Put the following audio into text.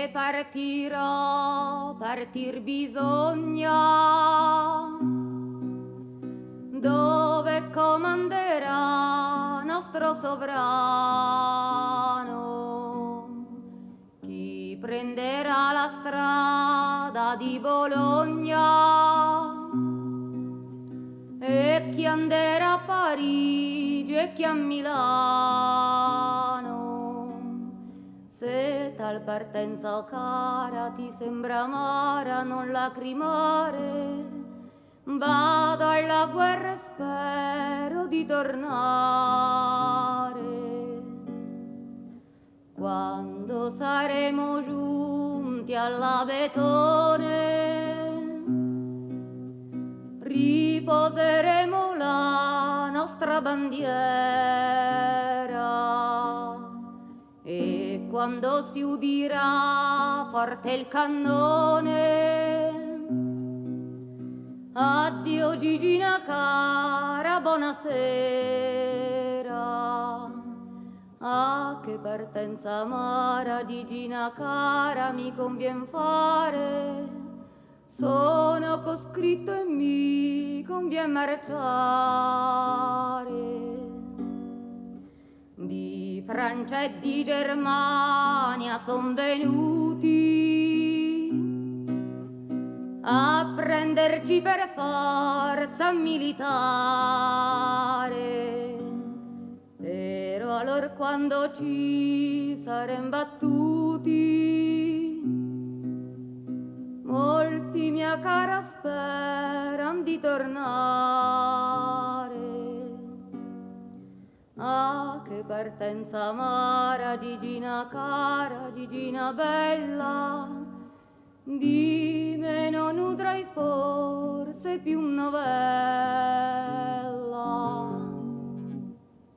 e partirò, partir bisogna, dove comanderà nostro sovrano. Chi prenderà la strada di Bologna e chi anderà a Parigi e chi a Milano. Se tal partenza cara ti sembra amara, non lacrimare, vado alla guerra e spero di tornare. Quando saremo giunti all'Abetone, riposeremo la nostra bandiera. E quando si udirà forte il cannone, addio Gigina cara, buonasera. Ah, che partenza amara, Gigina cara, mi convien fare. Sono coscritto e mi convien marciare. Di Francia e di Germania son venuti a prenderci per forza militare. Però allora quando ci sarem battuti, molti mia cara speran di tornare. Ah, che partenza amara, Gigina cara, Gigina bella, di me non udrai forse più novella.